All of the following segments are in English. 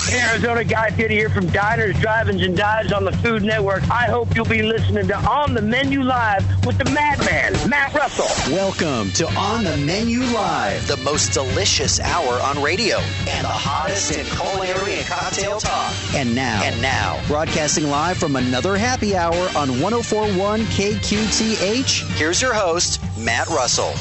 Arizona Guy Fieri here from Diners, Drive-Ins, and Dives on the Food Network. I hope you'll be listening to On the Menu Live with the Madman, Matt Russell. Welcome to On the Menu Live, the most delicious hour on radio and the hottest in culinary and cocktail talk. And now, broadcasting live from another happy hour on 104.1 KQTH, here's your host, Matt Russell.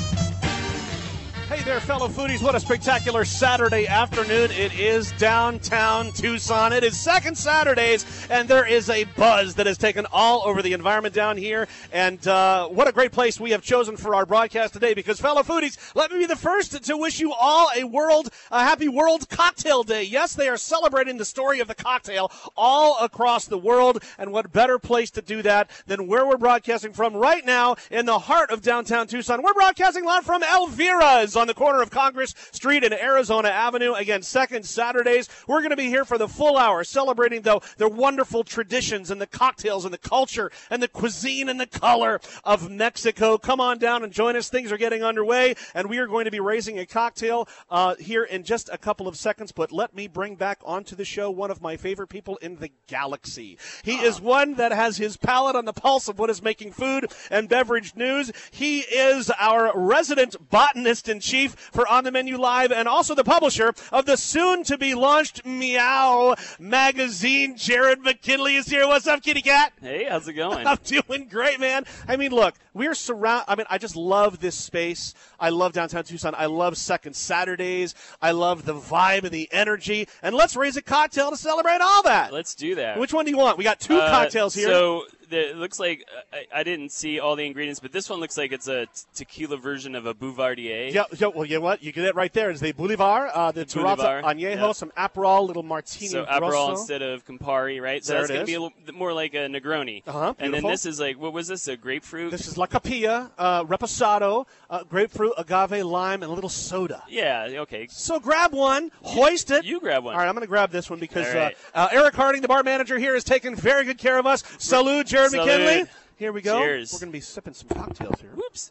Hey there, fellow foodies. What a spectacular Saturday afternoon. It is downtown Tucson. It is Second Saturdays, and there is a buzz that has taken all over the environment down here. And what a great place we have chosen for our broadcast today, because, fellow foodies, let me be the first to wish you all a happy World Cocktail Day. Yes, they are celebrating the story of the cocktail all across the world, and what better place to do that than where we're broadcasting from right now in the heart of downtown Tucson. We're broadcasting live from Elvira's on the corner of Congress Street and Arizona Avenue. Again, Second Saturdays. We're going to be here for the full hour, celebrating, though, their wonderful traditions and the cocktails and the culture and the cuisine and the color of Mexico. Come on down and join us. Things are getting underway, and we are going to be raising a cocktail here in just a couple of seconds. But let me bring back onto the show one of my favorite people in the galaxy. He is one that has his palate on the pulse of what is making food and beverage news. He is our resident botanist in chief for On the Menu Live, and also the publisher of the soon-to-be-launched Meow magazine. Jared McKinley is here. What's up, kitty cat? Hey, how's it going? I'm doing great, man. I mean, look, we're I just love this space. I love downtown Tucson. I love Second Saturdays. I love the vibe and the energy. And let's raise a cocktail to celebrate all that. Let's do that. Which one do you want? We got two cocktails here. So it looks like I didn't see all the ingredients, but this one looks like it's a tequila version of a Boulevardier. Yeah, well, you know what? You get it right there. It's the Bolivar, the Terrazza Añejo, some Aperol, little martini. So Aperol instead of Campari, right? So that's going to be a little bit more like a Negroni. And then this is like, what was this, a grapefruit? This is La Capilla, Reposado, grapefruit, agave, lime, and a little soda. Yeah, okay. So grab one, hoist it. You grab one. All right, I'm going to grab this one because right. Eric Harding, the bar manager here, has taken very good care of us. Salud, Jared McKinley. Here we go. Cheers. We're going to be sipping some cocktails here. Whoops.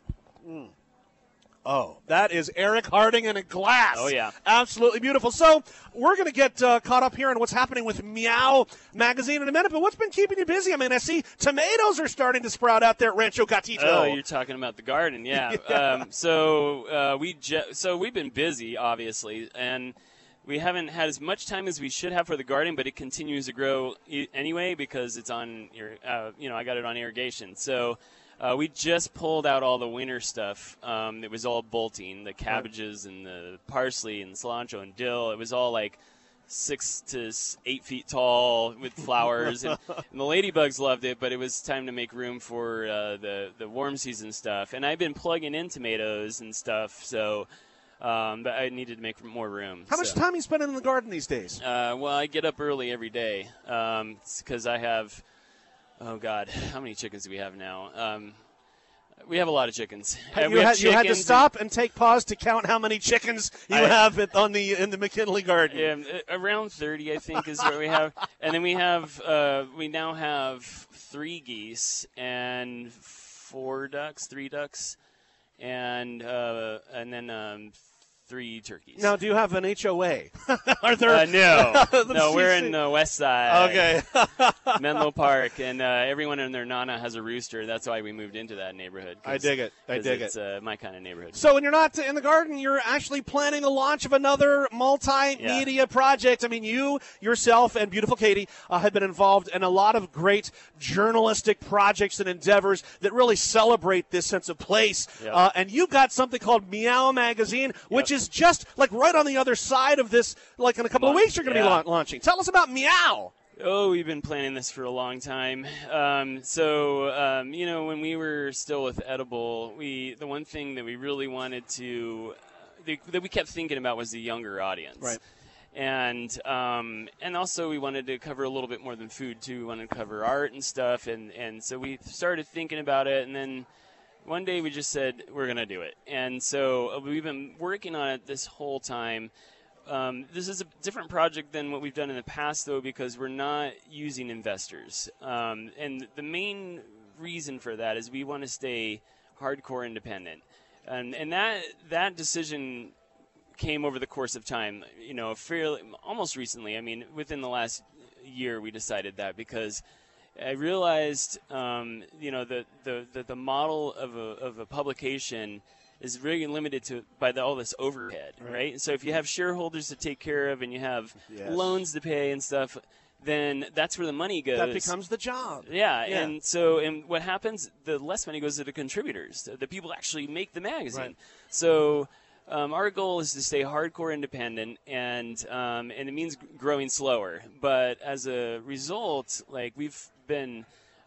Oh, that is Eric Harding in a glass. Oh, yeah. Absolutely beautiful. So we're going to get caught up here on what's happening with Meow magazine in a minute, but what's been keeping you busy? I mean, I see tomatoes are starting to sprout out there at Rancho Gatito. Oh, you're talking about the garden, yeah. Yeah. So we've been busy, obviously, and we haven't had as much time as we should have for the garden, but it continues to grow anyway because it's on I got it on irrigation. So we just pulled out all the winter stuff. It was all bolting, the cabbages and the parsley and cilantro and dill. It was all like 6 to 8 feet tall with flowers, and the ladybugs loved it. But it was time to make room for the warm season stuff. And I've been plugging in tomatoes and stuff, so. But I needed to make more room. How much time are you spending in the garden these days? Well, I get up early every day because I have, oh, God, how many chickens do we have now? We have a lot of chickens. You had to stop and take pause to count how many chickens you have in the McKinley garden. Yeah, around 30, I think, is what we have. And then we now have 3 geese and 3 ducks, and then 3 turkeys. Now, do you have an HOA? Are there? No, we're in the west side. Okay. Menlo Park, and everyone and their nana has a rooster. That's why we moved into that neighborhood. I dig it. It's my kind of neighborhood. So when you're not in the garden, you're actually planning the launch of another multimedia project. I mean, you, yourself, and beautiful Katie have been involved in a lot of great journalistic projects and endeavors that really celebrate this sense of place. Yep. And you've got something called Meow Magazine, which is just like right on the other side of this. Like in a couple of weeks, you're going to be launching. Tell us about Meow. Oh, we've been planning this for a long time. When we were still with Edible, the one thing that we really wanted to, that we kept thinking about was the younger audience. Right. And also we wanted to cover a little bit more than food too. We wanted to cover art and stuff, and so we started thinking about it, and then one day we just said we're going to do it. And so we've been working on it this whole time. This is a different project than what we've done in the past, though, because we're not using investors. And the main reason for that is we want to stay hardcore independent. And that decision came over the course of time, fairly almost recently. I mean, within the last year, we decided that because I realized, the model of a publication is really limited by all this overhead, right? And so if you have shareholders to take care of and you have loans to pay and stuff, then that's where the money goes. That becomes the job. Yeah. And what happens, the less money goes to the contributors, the people who actually make the magazine. Right. So our goal is to stay hardcore independent, and it means growing slower. But as a result, like we've been,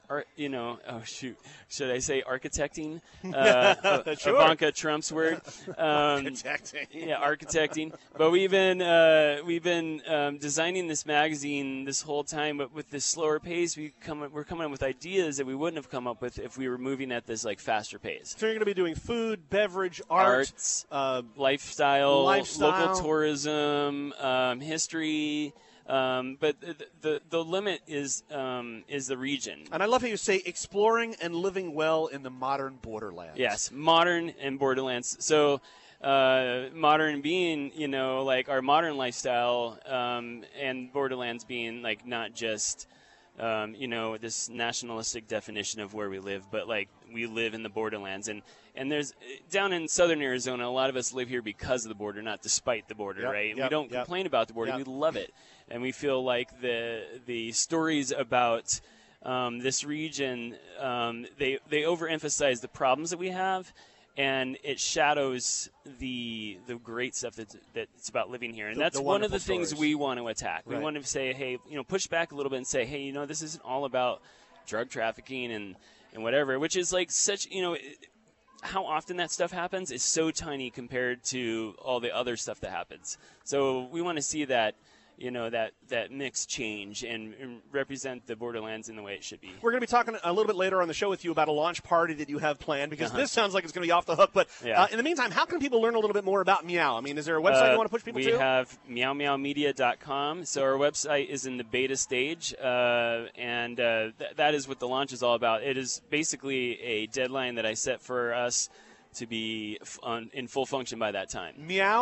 should I say architecting? Sure. Ivanka Trump's word. Architecting. Yeah, architecting. But we've been designing this magazine this whole time, but with this slower pace, we're coming up with ideas that we wouldn't have come up with if we were moving at this like faster pace. So you're going to be doing food, beverage, arts, lifestyle, local tourism, history. But the limit is the region. And I love how you say exploring and living well in the modern borderlands. Yes, modern and borderlands. So modern being, like our modern lifestyle, and borderlands being like not just, this nationalistic definition of where we live, but like we live in the borderlands. And there's down in southern Arizona, a lot of us live here because of the border, not despite the border, right? We don't complain about the border. We love it. And we feel like the stories about this region, they overemphasize the problems that we have, and it shadows the great stuff that's about living here. And that's one of the things we want to attack. We want to say, hey, push back a little bit and say, hey, this isn't all about drug trafficking and whatever, which is like such, how often that stuff happens is so tiny compared to all the other stuff that happens. So we want to see that, that mix change and represent the borderlands in the way it should be. We're going to be talking a little bit later on the show with you about a launch party that you have planned, because this sounds like it's going to be off the hook. But in the meantime, how can people learn a little bit more about Meow? I mean, is there a website you want to push people to? We have meowmeowmedia.com. So our website is in the beta stage, and that is what the launch is all about. It is basically a deadline that I set for us to be in full function by that time.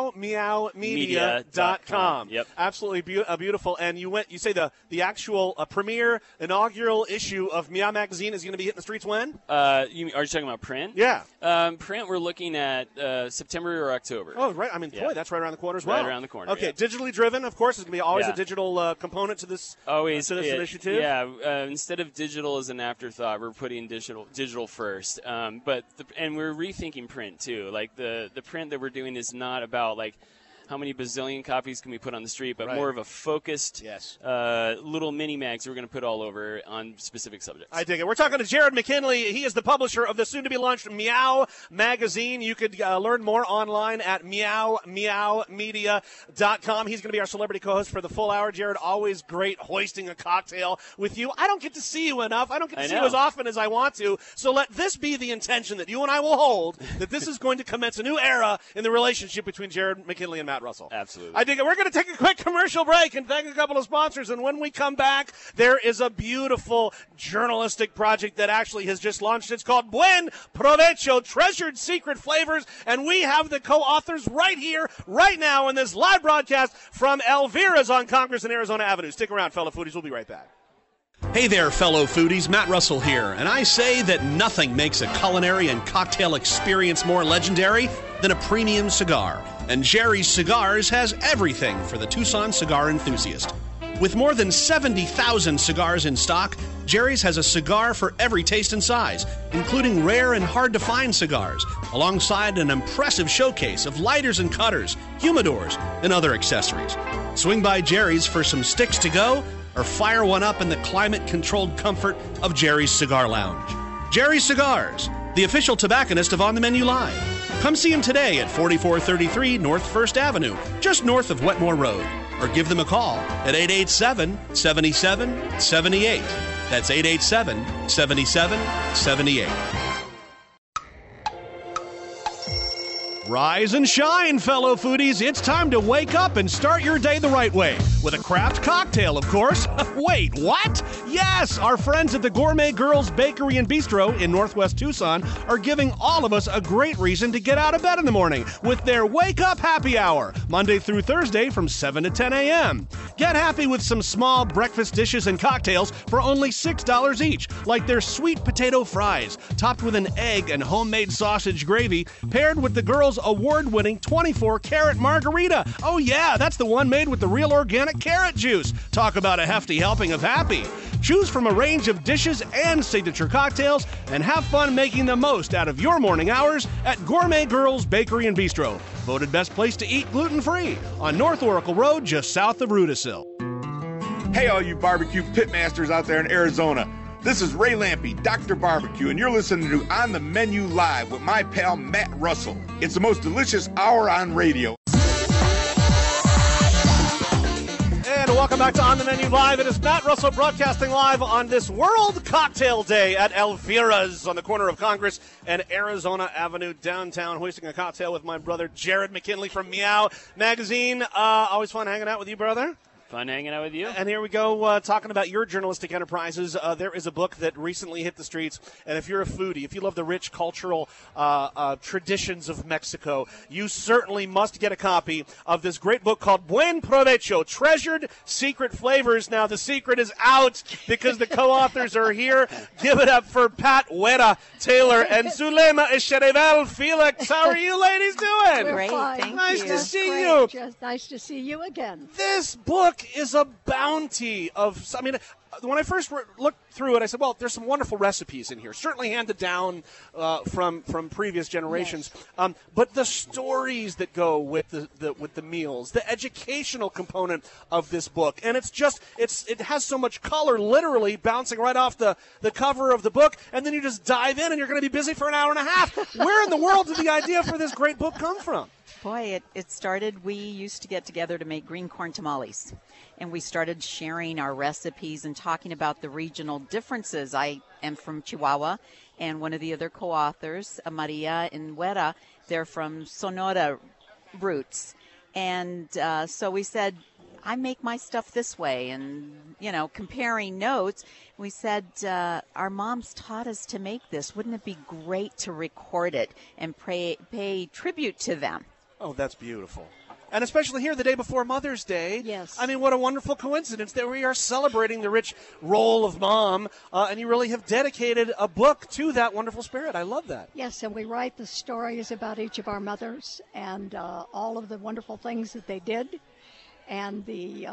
meowmeowmedia.com. Yep. Absolutely beautiful. And you say the actual premiere inaugural issue of Meow Magazine is going to be hitting the streets when? Are you talking about print? Yeah. Print, we're looking at September or October. Oh, right. I mean, boy, that's right around the corner as well. Right around the corner. Okay, digitally driven, of course. There's going to be always a digital component to this. Always to this initiative. Yeah. Instead of digital as an afterthought, we're putting digital first. And we're rethinking print too. Like the print that we're doing is not about like how many bazillion copies can we put on the street, but more of a focused little mini mags we're going to put all over on specific subjects. I dig it. We're talking to Jared McKinley. He is the publisher of the soon-to-be-launched Meow Magazine. You could learn more online at meowmeowmedia.com. He's going to be our celebrity co-host for the full hour. Jared, always great hoisting a cocktail with you. I don't get to see you enough. I don't get to see you as often as I want to. So let this be the intention that you and I will hold, that this is going to commence a new era in the relationship between Jared McKinley and Matt Russell. Absolutely. I dig it. We're going to take a quick commercial break and thank a couple of sponsors. And when we come back, there is a beautiful journalistic project that actually has just launched. It's called Buen Provecho, Treasured Secret Flavors. And we have the co-authors right here, right now in this live broadcast from Elvira's on Congress and Arizona Avenue. Stick around, fellow foodies. We'll be right back. Hey there, fellow foodies. Matt Russell here. And I say that nothing makes a culinary and cocktail experience more legendary than a premium cigar. And Jerry's Cigars has everything for the Tucson cigar enthusiast. With more than 70,000 cigars in stock, Jerry's has a cigar for every taste and size, including rare and hard-to-find cigars, alongside an impressive showcase of lighters and cutters, humidors, and other accessories. Swing by Jerry's for some sticks to go, or fire one up in the climate-controlled comfort of Jerry's Cigar Lounge. Jerry's Cigars, the official tobacconist of On the Menu Live. Come see him today at 4433 North 1st Avenue, just north of Wetmore Road. Or give them a call at 887-7778. That's 887-7778. Rise and shine, fellow foodies. It's time to wake up and start your day the right way. with a craft cocktail, of course. Wait, what? Yes, our friends at the Gourmet Girls Bakery and Bistro in Northwest Tucson are giving all of us a great reason to get out of bed in the morning with their Wake Up Happy Hour, Monday through Thursday from 7 to 10 a.m. Get happy with some small breakfast dishes and cocktails for only $6 each, like their sweet potato fries, topped with an egg and homemade sausage gravy, paired with the girls' award-winning 24-karat margarita. Oh yeah, that's the one made with the real organic carrot juice. Talk about a hefty helping of happy. Choose from a range of dishes and signature cocktails and have fun making the most out of your morning hours at Gourmet Girls Bakery and Bistro. Voted best place to eat gluten-free on North Oracle Road, just south of Rudisill. Hey, all you barbecue pitmasters out there in Arizona. This is Ray Lampe, Dr. Barbecue, and you're listening to On the Menu Live with my pal Matt Russell. It's the most delicious hour on radio. And welcome back to On the Menu Live. It is Matt Russell broadcasting live on this World Cocktail Day at Elvira's on the corner of Congress and Arizona Avenue downtown, hoisting a cocktail with my brother Jared McKinley from Meow Magazine. Always fun hanging out with you, brother. Fun hanging out with you. And here we go, talking about your journalistic enterprises. There is a book that recently hit the streets, and if you're a foodie, if you love the rich cultural traditions of Mexico, you certainly must get a copy of this great book called Buen Provecho, Treasured Secret Flavors. Now, the secret is out because the co-authors are here. Give it up for Pat Huera Taylor and Zulema Echerevel Felix. How are you ladies doing? Great, thank nice you. to see you. Just nice to see you again. This book is a bounty of, I mean, when I first looked through it, I said, well, there's some wonderful recipes in here, certainly handed down from previous generations. Yes. But the stories that go with the meals, the educational component of this book, and it has so much color, literally bouncing right off the cover of the book, and then you just dive in, and you're going to be busy for an hour and a half. Where in the world did the idea for this great book come from? Boy, it started, we used to get together to make green corn tamales, and we started sharing our recipes and talking about the regional differences. I am from Chihuahua, and one of the other co-authors, Maria and Huera, they're from Sonora roots. And so we said, I make my stuff this way, and, comparing notes, we said, our moms taught us to make this. Wouldn't it be great to record it and pay tribute to them? Oh, that's beautiful. And especially here, the day before Mother's Day. Yes. I mean, what a wonderful coincidence that we are celebrating the rich role of mom, and you really have dedicated a book to that wonderful spirit. I love that. Yes, and we write the stories about each of our mothers and all of the wonderful things that they did and the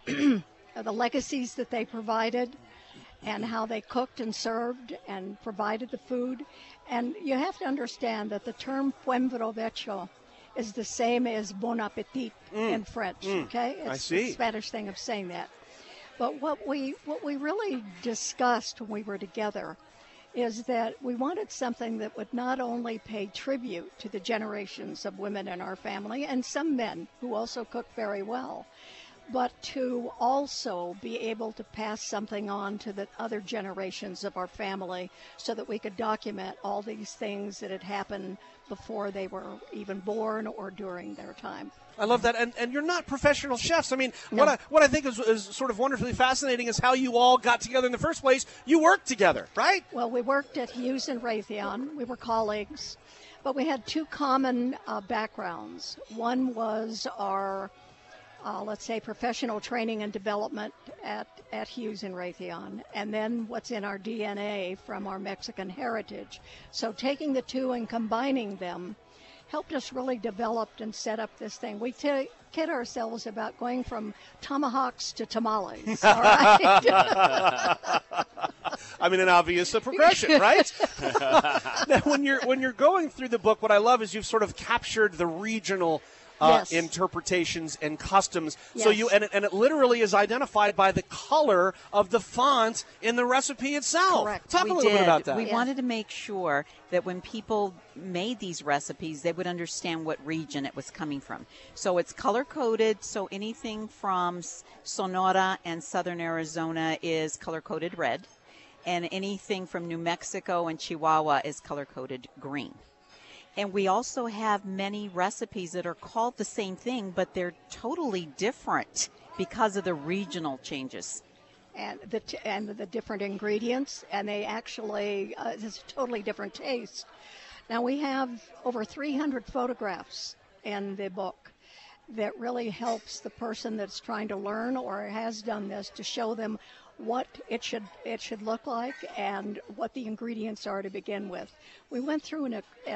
the legacies that they provided and how they cooked and served and provided the food. And you have to understand that the term Buen Provecho is the same as bon appetit in French, okay? It's I see. the Spanish thing of saying that. But what we really discussed when we were together is that we wanted something that would not only pay tribute to the generations of women in our family and some men who also cook very well, but to also be able to pass something on to the other generations of our family so that we could document all these things that had happened before they were even born or during their time. I love that. And you're not professional chefs. I mean, No. what I think is sort of wonderfully fascinating is how you all got together in the first place. You worked together, right? Well, we worked at Hughes and Raytheon. We were colleagues, but we had two common backgrounds. One was our let's say, professional training and development at Hughes and Raytheon, and then what's in our DNA from our Mexican heritage. So taking the two and combining them helped us really develop and set up this thing. We kid ourselves about going from tomahawks to tamales, all right? I mean, an obvious progression, right? Now, when you're going through the book, what I love is you've sort of captured the regional Yes. interpretations and customs. Yes. So and it literally is identified by the color of the font in the recipe itself. Correct. Talk a little bit about that. We wanted to make sure that when people made these recipes, they would understand what region it was coming from. So it's color-coded, so anything from Sonora and southern Arizona is color-coded red, and anything from New Mexico and Chihuahua is color-coded green. And we also have many recipes that are called the same thing, but they're totally different because of the regional changes. And the different ingredients, and they actually, it's a totally different taste. Now, we have over 300 photographs in the book that really helps the person that's trying to learn or has done this to show them what it should look like and what the ingredients are to begin with. We went through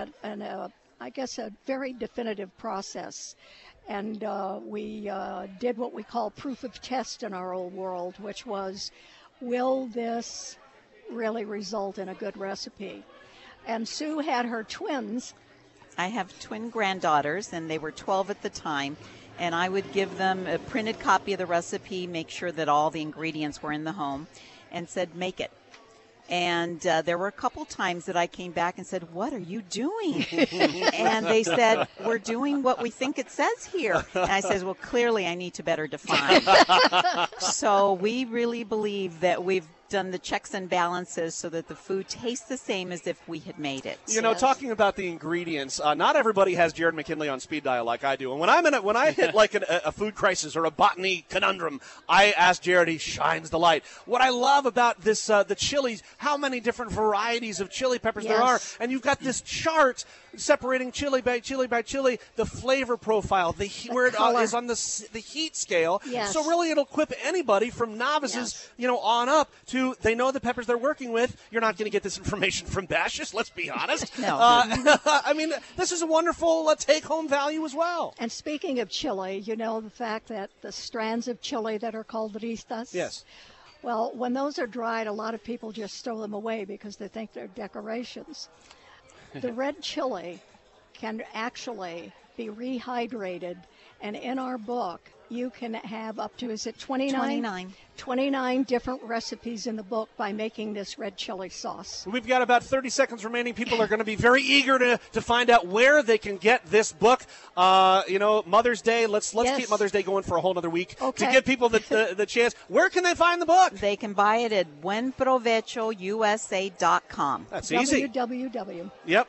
a very definitive process. And we did what we call proof of test in our old world, which was, will this really result in a good recipe? And Sue had her twins. I have twin granddaughters, and they were 12 at the time. And I would give them a printed copy of the recipe, make sure that all the ingredients were in the home, and said, make it. And there were a couple times that I came back and said, what are you doing? And they said, we're doing what we think it says here. And I said, well, clearly I need to better define. So we really believe that we've done the checks and balances so that the food tastes the same as if we had made it. You know, talking about the ingredients, not everybody has Jared McKinley on speed dial like I do. And when I hit like a food crisis or a botany conundrum, I ask Jared. He shines the light. What I love about this, the chilies, how many different varieties of chili peppers there are, and you've got this chart separating chili by chili by chili, the flavor profile, where it is on the heat scale. Yes. So really, it'll equip anybody from novices, on up to they know the peppers they're working with. You're not going to get this information from Bashas, let's be honest. No. I mean, this is a wonderful take-home value as well. And speaking of chili, the fact that the strands of chili that are called ristas. Yes. Well, when those are dried, a lot of people just throw them away because they think they're decorations. The red chili can actually be rehydrated, and in our book, you can have up to, is it 29? 29 different recipes in the book by making this red chili sauce. We've got about 30 seconds remaining. People are going to be very eager to find out where they can get this book. Mother's Day, let's keep Mother's Day going for a whole other week to give people the chance. Where can they find the book? They can buy it at buenprovechousa.com. That's easy. www. Yep,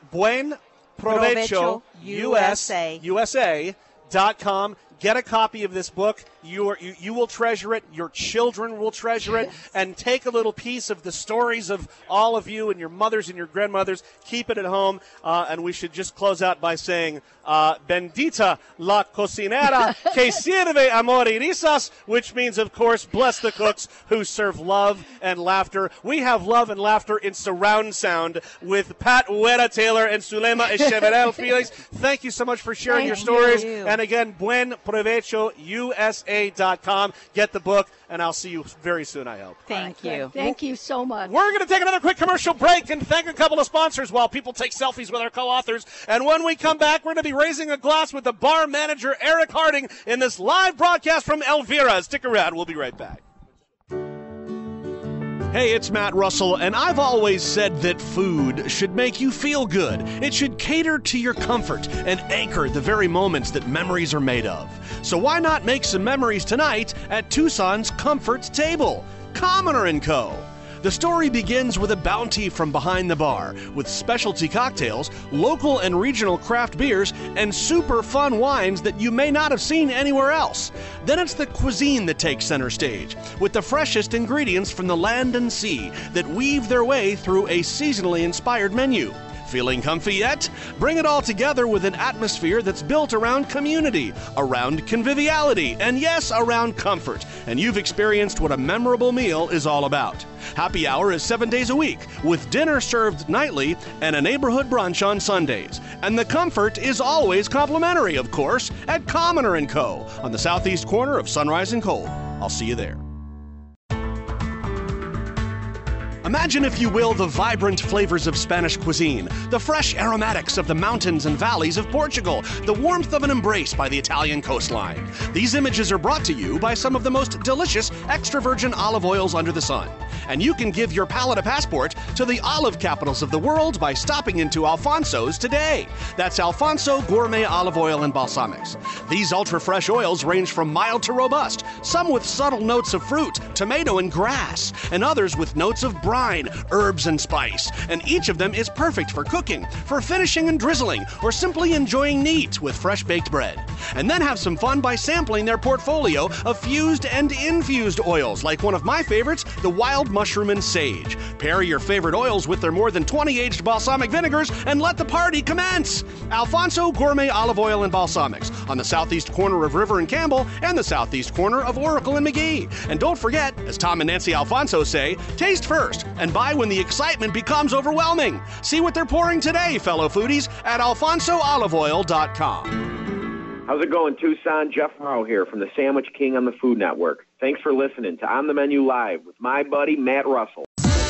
buenprovechousa.com. Get a copy of this book. You will treasure it. Your children will treasure it. Yes. And take a little piece of the stories of all of you and your mothers and your grandmothers. Keep it at home. And we should just close out by saying, Bendita la cocinera que sirve amor y risas, which means, of course, bless the cooks who serve love and laughter. We have love and laughter in surround sound with Pat Uera Taylor and Zulema Echeverel Felix. Thank you so much for sharing your stories. And again, buenprovechousa.com. Get the book, and I'll see you very soon, I hope. Thank you. Thank you so much. We're going to take another quick commercial break and thank a couple of sponsors while people take selfies with our co-authors. And when we come back, we're going to be raising a glass with the bar manager, Eric Harding, in this live broadcast from Elvira. Stick around. We'll be right back. Hey, it's Matt Russell, and I've always said that food should make you feel good. It should cater to your comfort and anchor the very moments that memories are made of. So why not make some memories tonight at Tucson's Comfort Table? Commoner & Co. The story begins with a bounty from behind the bar, with specialty cocktails, local and regional craft beers, and super fun wines that you may not have seen anywhere else. Then it's the cuisine that takes center stage, with the freshest ingredients from the land and sea that weave their way through a seasonally inspired menu. Feeling comfy yet? Bring it all together with an atmosphere that's built around community, around conviviality, and yes, around comfort. And you've experienced what a memorable meal is all about. Happy Hour is 7 days a week, with dinner served nightly and a neighborhood brunch on Sundays. And the comfort is always complimentary, of course, at Commoner & Co. on the southeast corner of Sunrise and Cole. I'll see you there. Imagine, if you will, the vibrant flavors of Spanish cuisine, the fresh aromatics of the mountains and valleys of Portugal, the warmth of an embrace by the Italian coastline. These images are brought to you by some of the most delicious extra virgin olive oils under the sun. And you can give your palate a passport to the olive capitals of the world by stopping into Alfonso's today. That's Alfonso Gourmet Olive Oil and Balsamics. These ultra-fresh oils range from mild to robust, some with subtle notes of fruit, tomato, and grass, and others with notes of brine, herbs, and spice. And each of them is perfect for cooking, for finishing and drizzling, or simply enjoying neat with fresh baked bread. And then have some fun by sampling their portfolio of fused and infused oils, like one of my favorites, the Wild Mushroom and Sage. Pair your favorite oils with their more than 20 aged balsamic vinegars and let the party commence. Alfonso Gourmet Olive Oil and Balsamics on the southeast corner of River and Campbell and the southeast corner of Oracle and McGee. And don't forget, as Tom and Nancy Alfonso say, taste first and buy when the excitement becomes overwhelming. See what they're pouring today, fellow foodies, at alfonsooliveoil.com. How's it going, Tucson? Jeff Rowe here from the Sandwich King on the Food Network. Thanks for listening to On the Menu Live with my buddy Matt Russell.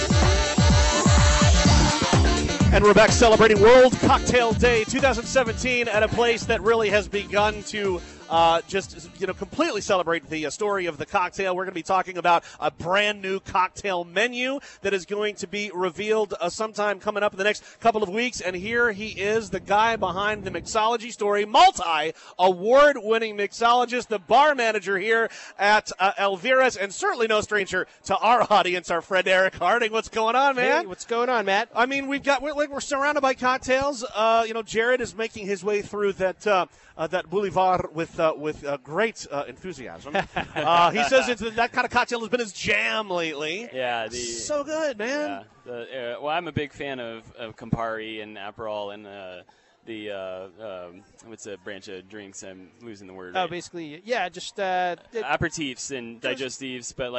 And we're back celebrating World Cocktail Day 2017 at a place that really has begun to completely celebrate the story of the cocktail. We're going to be talking about a brand new cocktail menu that is going to be revealed sometime coming up in the next couple of weeks. And here he is, the guy behind the mixology story, multi-award-winning mixologist, the bar manager here at Elvira's, and certainly no stranger to our audience, our friend Eric Harding. What's going on, man? Hey, what's going on, Matt? I mean, we're surrounded by cocktails. Jared is making his way through that boulevard with great enthusiasm. He says that kind of cocktail has been his jam lately. Yeah, so good, man. Yeah, well, I'm a big fan of Campari and Aperol and what's a branch of drinks? I'm losing the word. Oh, basically, yeah, just aperitifs and digestives, but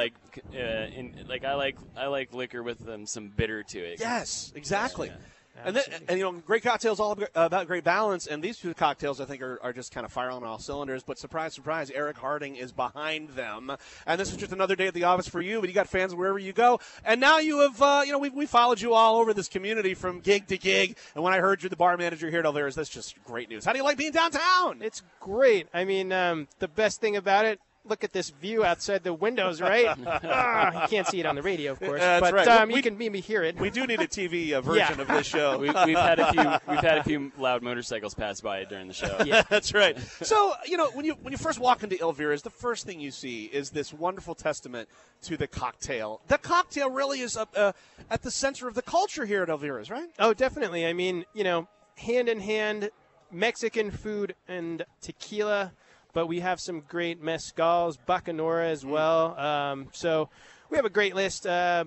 I like liquor with some bitter to it. Yes, exactly. Yeah. And great cocktails all about great balance, and these two cocktails I think are just kind of firing on all cylinders. But surprise, surprise, Eric Harding is behind them, and this is just another day at the office for you. But you got fans wherever you go, and now you have we followed you all over this community from gig to gig. And when I heard you're the bar manager here at Elvira's, that's just great news. How do you like being downtown? It's great. I mean, the best thing about it. Look at this view outside the windows, right? You can't see it on the radio, of course, but right. You can maybe hear it. We do need a TV version of this show. We've had a few loud motorcycles pass by during the show. Yeah, that's right. So when you first walk into Elvira's, the first thing you see is this wonderful testament to the cocktail. The cocktail really is at the center of the culture here at Elvira's, right? Oh, definitely. I mean, hand in hand, Mexican food and tequila. But we have some great mezcals, bacanora as well. So we have a great list, about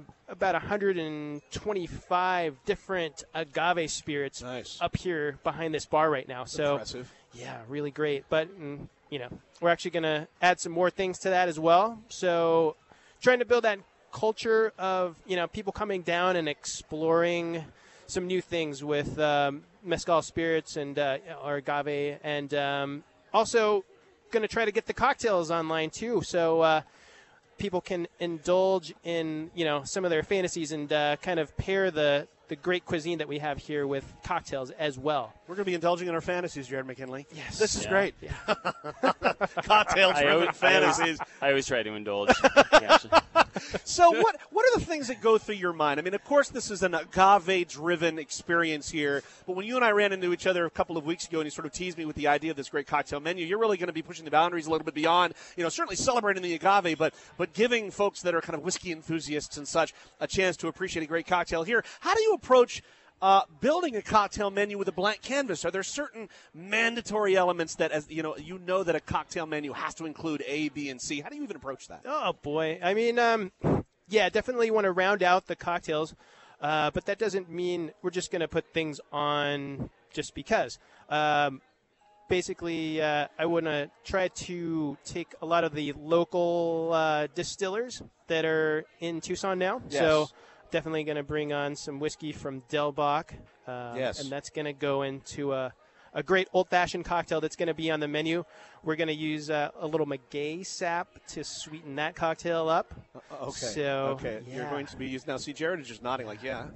125 different agave spirits up here behind this bar right now. So impressive. Yeah, really great. But, we're actually going to add some more things to that as well. So trying to build that culture of, people coming down and exploring some new things with mezcal spirits and our agave. And also going to try to get the cocktails online too, so people can indulge in some of their fantasies and kind of pair the great cuisine that we have here with cocktails as well. We're going to be indulging in our fantasies, Jared McKinley. Yes, this is great. Yeah. Cocktail-driven fantasies. I always try to indulge. So what are the things that go through your mind? I mean, of course, this is an agave-driven experience here, but when you and I ran into each other a couple of weeks ago and you sort of teased me with the idea of this great cocktail menu, you're really going to be pushing the boundaries a little bit beyond, certainly celebrating the agave, but giving folks that are kind of whiskey enthusiasts and such a chance to appreciate a great cocktail here. How do you approach building a cocktail menu with a blank canvas? Are there certain mandatory elements that, as that a cocktail menu has to include A, B, and C? How do you even approach that? Oh boy, I mean, definitely want to round out the cocktails, but that doesn't mean we're just going to put things on just because. Basically, I want to try to take a lot of the local distillers that are in Tucson now. Yes. So definitely going to bring on some whiskey from Del Bach. Yes. And that's going to go into a great old-fashioned cocktail that's going to be on the menu. We're going to use a little maguey sap to sweeten that cocktail up. Okay. So, okay. Yeah. You're going to be using – now, see, Jared is just nodding like, yeah.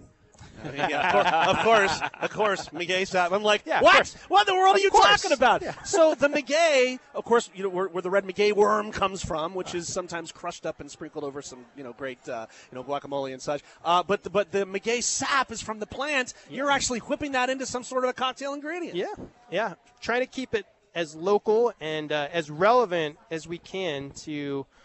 Of course, maguey sap. I'm like, yeah, what? What in the world are you course. talking about? Yeah. So the maguey, of course, where the red maguey worm comes from, which is sometimes crushed up and sprinkled over some, great, guacamole and such. But the maguey sap is from the plant. You're actually whipping that into some sort of a cocktail ingredient. Yeah. Trying to keep it as local and as relevant as we can to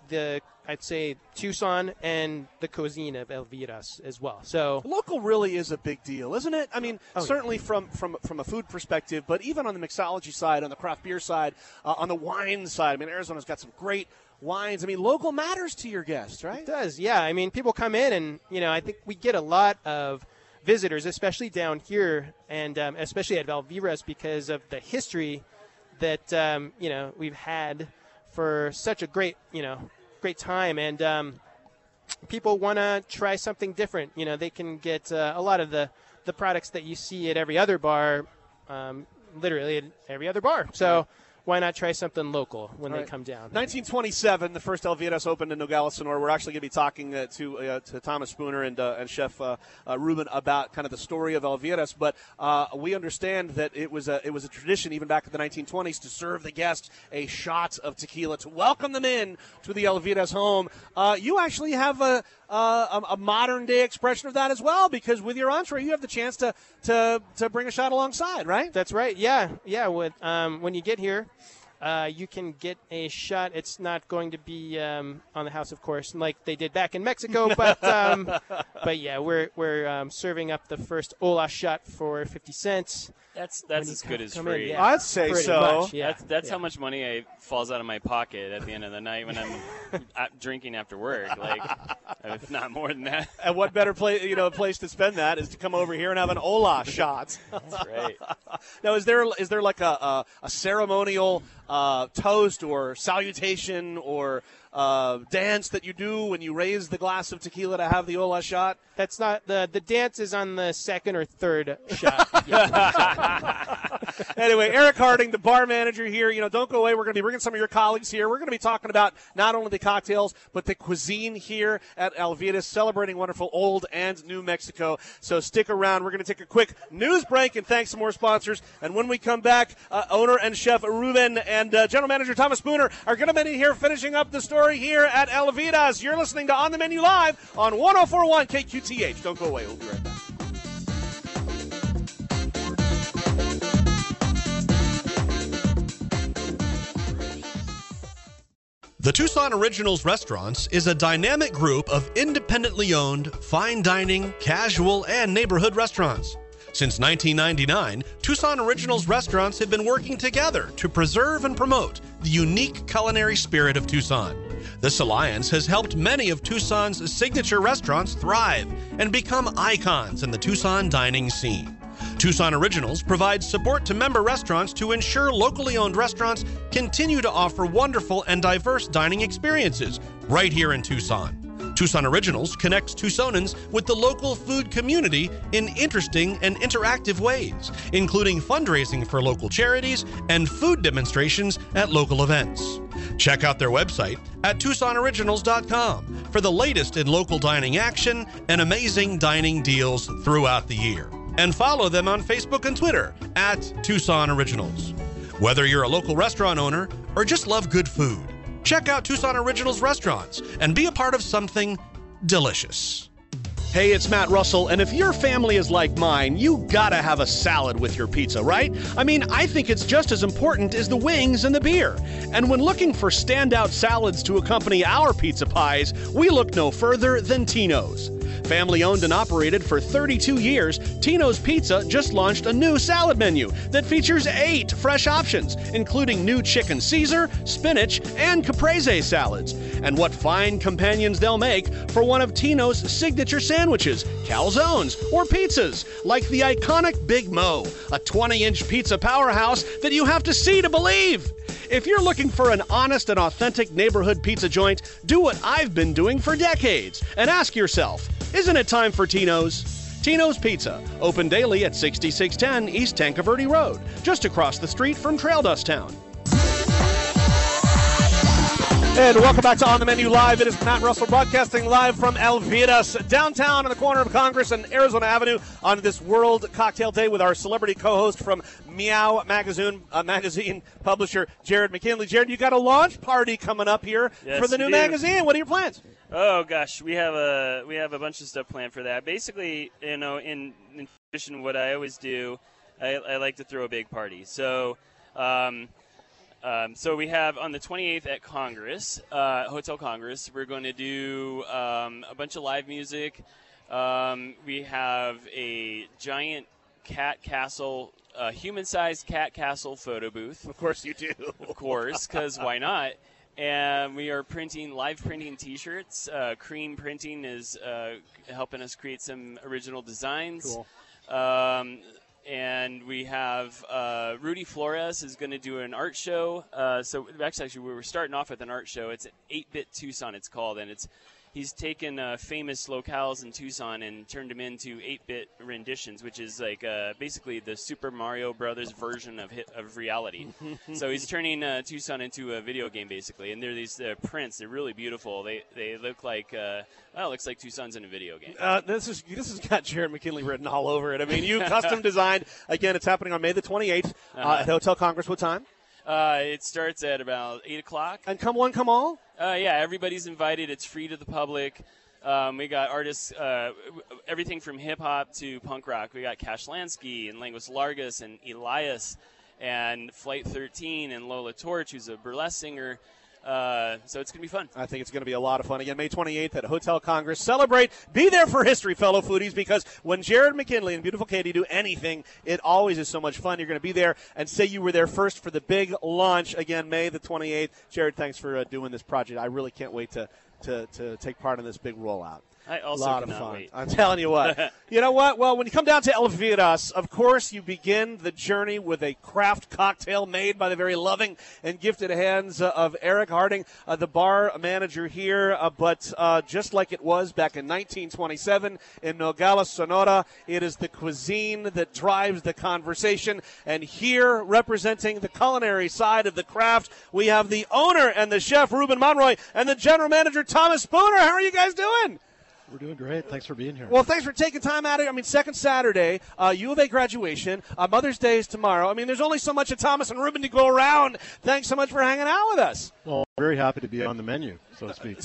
I'd say Tucson and the cuisine of Elvira's as well. So local really is a big deal, isn't it? I mean, certainly from a food perspective, but even on the mixology side, on the craft beer side, on the wine side. I mean, Arizona's got some great wines. I mean, local matters to your guests, right? It does, yeah. I mean, people come in and, I think we get a lot of visitors, especially down here and especially at Elvira's because of the history that, we've had for such a great time. And people want to try something different. They can get a lot of the products that you see at every other bar, literally at every other bar. So why not try something local when they come down? 1927, the first Elvira's opened in Nogales, Sonora. We're actually going to be talking to Thomas Spooner and Chef Ruben about kind of the story of Elvira's. But we understand that it was a tradition even back in the 1920s to serve the guests a shot of tequila to welcome them in to the Elvira's home. You actually have a modern day expression of that as well, because with your entree you have the chance to bring a shot alongside, right? That's right. Yeah. When you get here, you can get a shot. It's not going to be on the house, of course, like they did back in Mexico, but yeah, we're serving up the first Ola shot for 50 cents. That's as good as free. Yeah. I'd say so. Much, yeah. That's how much money falls out of my pocket at the end of the night when I'm drinking after work. Like, if not more than that. And what better place to spend that is to come over here and have an Ola shot. That's right. Now, is there like a ceremonial toast or salutation or dance that you do when you raise the glass of tequila to have the Ola shot? That's not the dance is on the second or third shot. Anyway, Eric Harding, the bar manager here. Don't go away. We're going to be bringing some of your colleagues here. We're going to be talking about not only the cocktails but the cuisine here at Elvira's, celebrating wonderful old and new Mexico. So stick around. We're going to take a quick news break and thank some more sponsors. And when we come back, owner and chef Ruben and general manager Thomas Spooner are going to be here finishing up the story here at Elvira's. You're listening to On the Menu Live on 104.1 KQTH. Don't go away. We'll be right back. The Tucson Originals Restaurants is a dynamic group of independently owned, fine dining, casual, and neighborhood restaurants. Since 1999, Tucson Originals Restaurants have been working together to preserve and promote the unique culinary spirit of Tucson. This alliance has helped many of Tucson's signature restaurants thrive and become icons in the Tucson dining scene. Tucson Originals provides support to member restaurants to ensure locally owned restaurants continue to offer wonderful and diverse dining experiences right here in Tucson. Tucson Originals connects Tucsonans with the local food community in interesting and interactive ways, including fundraising for local charities and food demonstrations at local events. Check out their website at TucsonOriginals.com for the latest in local dining action and amazing dining deals throughout the year. And follow them on Facebook and Twitter at Tucson Originals. Whether you're a local restaurant owner or just love good food, check out Tucson Originals Restaurants and be a part of something delicious. Hey, it's Matt Russell, and if your family is like mine, you gotta have a salad with your pizza, right? I mean, I think it's just as important as the wings and the beer. And when looking for standout salads to accompany our pizza pies, we look no further than Tino's. Family owned and operated for 32 years, Tino's Pizza just launched a new salad menu that features 8 fresh options, including new chicken Caesar, spinach, and caprese salads. And what fine companions they'll make for one of Tino's signature sandwiches, calzones, or pizzas, like the iconic Big Mo, a 20-inch pizza powerhouse that you have to see to believe. If you're looking for an honest and authentic neighborhood pizza joint, do what I've been doing for decades and ask yourself, isn't it time for Tino's? Tino's Pizza, open daily at 6610 East Tancaverde Road, just across the street from Trail Dust Town. And welcome back to On the Menu Live. It is Matt Russell broadcasting live from Elvira's, downtown on the corner of Congress and Arizona Avenue on this World Cocktail Day with our celebrity co-host from Meow Magazine, magazine publisher Jared McKinley. Jared, you got a launch party coming up here for the new magazine. What are your plans? Oh gosh, we have a bunch of stuff planned for that. Basically, in addition to what I always do, I like to throw a big party. So So we have on the 28th at Congress, Hotel Congress, we're going to do a bunch of live music. We have a giant cat castle, human-sized cat castle photo booth. Of course you do. Of course, because why not? And we are live printing T-shirts. Cream Printing is helping us create some original designs. Cool. And we have Rudy Flores is going to do an art show. So actually, we were starting off with an art show. It's 8-Bit Tucson, it's called, and he's taken famous locales in Tucson and turned them into 8-bit renditions, which is like basically the Super Mario Brothers version of reality. So he's turning Tucson into a video game, basically. And they're these prints. They're really beautiful. They look like it looks like Tucson's in a video game. This has got Jared McKinley written all over it. I mean, you custom designed. Again, it's happening on May the 28th at Hotel Congress. What time? It starts at about 8 o'clock. And come one, come all? Yeah, everybody's invited. It's free to the public. We got artists, everything from hip-hop to punk rock. We got Cash Lansky and Linguist Largus and Elias and Flight 13 and Lola Torch, who's a burlesque singer. So it's going to be fun. I think it's going to be a lot of fun. Again, May 28th at Hotel Congress. Celebrate. Be there for history, fellow foodies, because when Jared McKinley and Beautiful Katie do anything, it always is so much fun. You're going to be there and say you were there first for the big launch. Again, May the 28th. Jared, thanks for doing this project. I really can't wait to take part in this big rollout. I also a lot of cannot fun. wait. I'm telling you what. You know what? Well, when you come down to Elviras, of course, you begin the journey with a craft cocktail made by the very loving and gifted hands of Eric Harding, the bar manager here. But just like it was back in 1927 in Nogales, Sonora, it is the cuisine that drives the conversation. And here, representing the culinary side of the craft, we have the owner and the chef, Ruben Monroy, and the general manager, Thomas Spooner. How are you guys doing? We're doing great. Thanks for being here. Well, thanks for taking time out of it. I mean, second Saturday, U of A graduation, Mother's Day is tomorrow. I mean, there's only so much of Thomas and Ruben to go around. Thanks so much for hanging out with us. Well, I'm very happy to be on the menu, so to speak.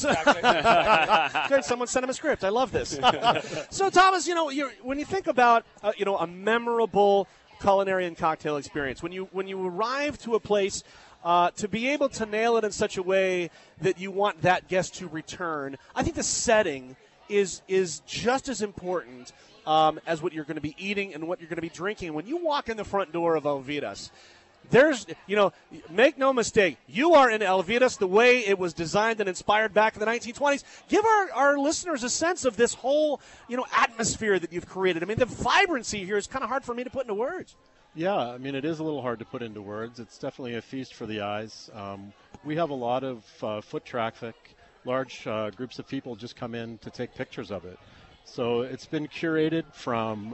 Good. Someone sent him a script. I love this. So, Thomas, when you think about, a memorable culinary and cocktail experience, when you arrive to a place to be able to nail it in such a way that you want that guest to return, I think the setting is just as important as what you're going to be eating and what you're going to be drinking. When you walk in the front door of Elviras, there's, make no mistake, you are in Elviras the way it was designed and inspired back in the 1920s. Give our listeners a sense of this whole, atmosphere that you've created. I mean, the vibrancy here is kind of hard for me to put into words. Yeah, I mean, it is a little hard to put into words. It's definitely a feast for the eyes. We have a lot of foot traffic. Large groups of people just come in to take pictures of it. So it's been curated from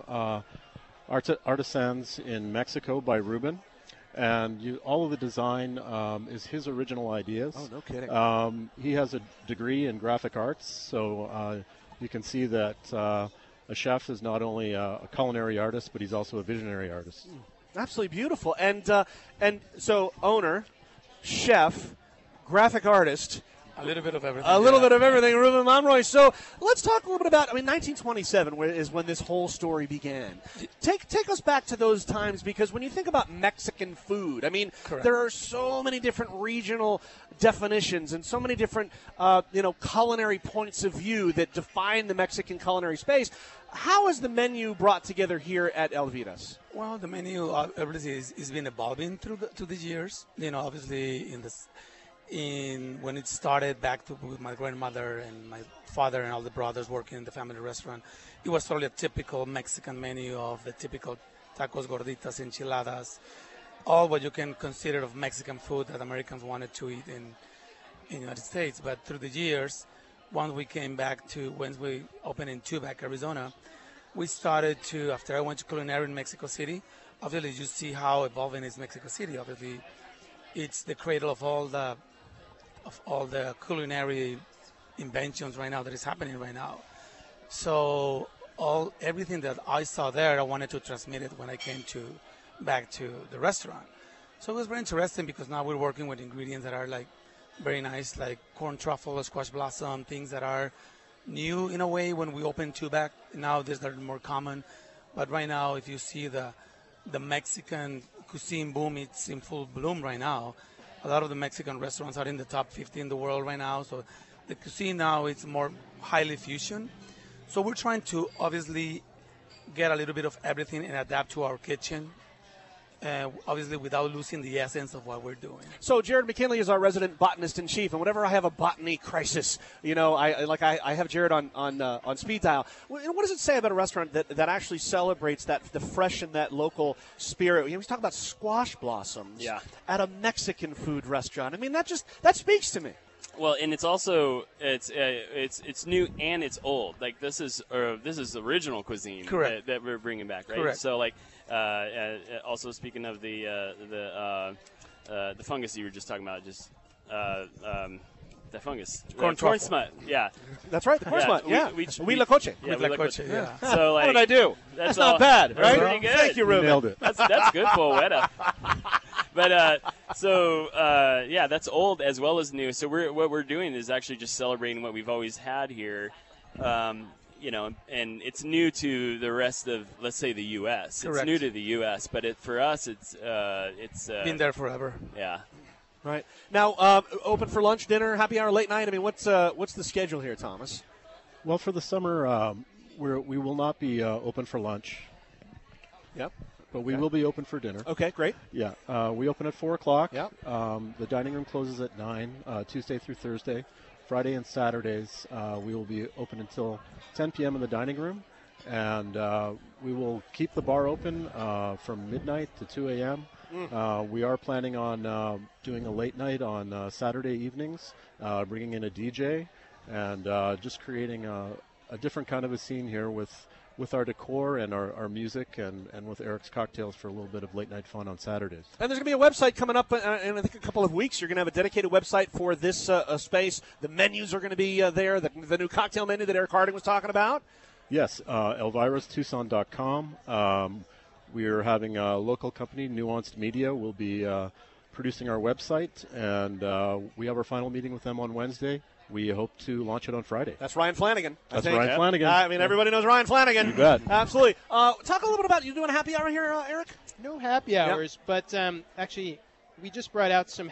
artisans in Mexico by Ruben. And all of the design is his original ideas. Oh, no kidding. He has a degree in graphic arts, so you can see that a chef is not only a culinary artist, but he's also a visionary artist. Absolutely beautiful. And so owner, chef, graphic artist. A little bit of everything. A little bit of everything, Ruben Monroy. So let's talk a little bit about, 1927 is when this whole story began. Take us back to those times, because when you think about Mexican food, Correct. There are so many different regional definitions and so many different, culinary points of view that define the Mexican culinary space. How is the menu brought together here at Elviras? Well, the menu obviously is been evolving through the years. Obviously when it started back with my grandmother and my father and all the brothers working in the family restaurant, it was totally a typical Mexican menu of the typical tacos, gorditas, enchiladas, all what you can consider of Mexican food that Americans wanted to eat in the United States. But through the years, once we came back to when we opened in Tubac, Arizona, we started to, after I went to culinary in Mexico City, obviously you see how evolving is Mexico City. Obviously, it's the cradle of all the culinary inventions right now that is happening right now. So everything that I saw there, I wanted to transmit it when I came back to the restaurant. So it was very interesting because now we're working with ingredients that are like very nice, like corn truffle, squash blossom, things that are new in a way when we opened Tubac. Now they're more common. But right now, if you see the Mexican cuisine boom, it's in full bloom right now. A lot of the Mexican restaurants are in the top 50 in the world right now. So the cuisine now is more highly fusion. So we're trying to obviously get a little bit of everything and adapt to our kitchen. Obviously without losing the essence of what we're doing. So Jared McKinley is our resident botanist in chief, and whenever I have a botany crisis, I have Jared on speed dial. What does it say about a restaurant that actually celebrates the fresh and that local spirit? We talk about squash blossoms at a Mexican food restaurant. I mean, that speaks to me. Well, and it's also it's new and it's old. Like this is original cuisine that we're bringing back, right? Correct. So also speaking of the fungus you were just talking about, the fungus, corn smut. Yeah, that's right. The corn smut. Yeah, we la coche. Yeah, we la coche. Yeah. So what did I do? That's not bad, right? That's pretty good. Thank you, Ruben. Nailed it. That's good, poeta. But that's old as well as new. So what we're doing is actually just celebrating what we've always had here, and it's new to the rest of, let's say, the U.S. Correct. It's new to the U.S., but for us, it's been there forever. Yeah. Right now, open for lunch, dinner, happy hour, late night. I mean, what's the schedule here, Thomas? Well, for the summer, we will not be open for lunch. Yep. But we will be open for dinner. Okay, great. Yeah, we open at 4 o'clock. Yep. The dining room closes at 9, Tuesday through Thursday. Friday and Saturdays, we will be open until 10 p.m. in the dining room. And we will keep the bar open from midnight to 2 a.m. We are planning on doing a late night on Saturday evenings, bringing in a DJ, and just creating a different kind of a scene here with our decor and our music and with Eric's Cocktails for a little bit of late night fun on Saturdays. And there's going to be a website coming up in I think a couple of weeks. You're going to have a dedicated website for this space. The menus are going to be there, the new cocktail menu that Eric Harding was talking about. Yes, ElvirasTucson.com. We are having a local company, Nuanced Media, will be producing our website, and we have our final meeting with them on Wednesday. We hope to launch it on Friday. That's Ryan Flanagan. That's Ryan Flanagan. I mean, everybody knows Ryan Flanagan. You bet. Absolutely. Talk a little bit about, you doing a happy hour here, Eric? No happy hours, but actually, we just brought out some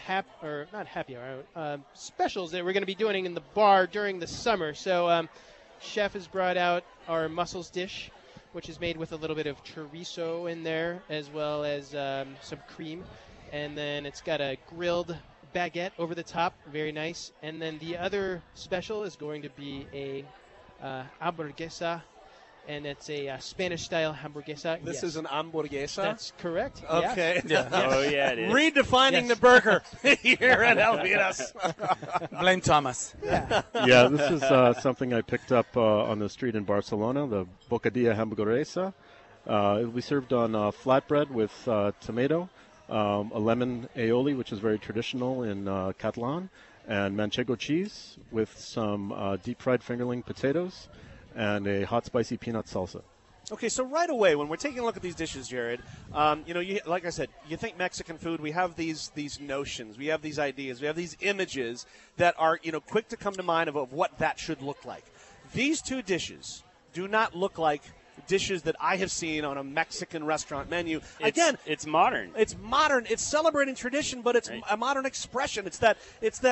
specials that we're going to be doing in the bar during the summer. So, Chef has brought out our mussels dish, which is made with a little bit of chorizo in there, as well as some cream. And then it's got a grilled baguette over the top, very nice. And then the other special is going to be a hamburguesa, and it's a Spanish-style hamburguesa. This is an hamburguesa? That's correct. Okay. Yeah. Oh, yeah, it is. Redefining the burger here at Elvira's. Blame Thomas. Yeah, this is something I picked up on the street in Barcelona, the Bocadilla Hamburguesa. It will be served on flatbread with tomato, a lemon aioli, which is very traditional in Catalan, and manchego cheese with some deep-fried fingerling potatoes and a hot spicy peanut salsa. Okay, so right away, when we're taking a look at these dishes, Jared, like I said, you think Mexican food, we have these notions, we have these ideas, we have these images that are, quick to come to mind of what that should look like. These two dishes do not look like dishes that I have seen on a Mexican restaurant menu. Again, it's modern. It's modern. It's celebrating tradition, but it's a modern expression. It's that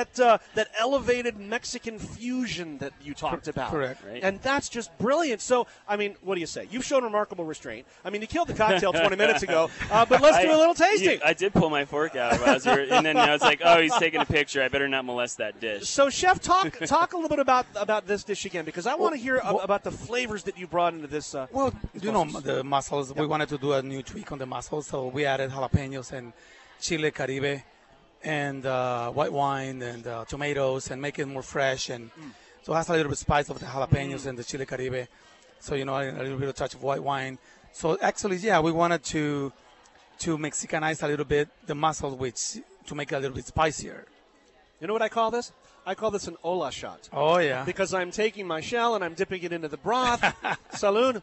elevated Mexican fusion that you talked about. Correct. Right. And that's just brilliant. So, I mean, what do you say? You've shown remarkable restraint. I mean, you killed the cocktail 20 minutes ago, but let's do a little tasting. I did pull my fork out, and then I was like, oh, he's taking a picture. I better not molest that dish. So, Chef, talk a little bit about this dish again, because I want to hear about the flavors that you brought into this. Well, the mussels, we wanted to do a new tweak on the mussels, so we added jalapenos and chile caribe and white wine and tomatoes and make it more fresh. And so it has a little bit of spice of the jalapenos and the chile caribe. So, a little bit of touch of white wine. So actually, we wanted to Mexicanize a little bit the mussel, to make it a little bit spicier. You know what I call this? I call this an hola shot. Oh, yeah. Because I'm taking my shell and I'm dipping it into the broth. Salud.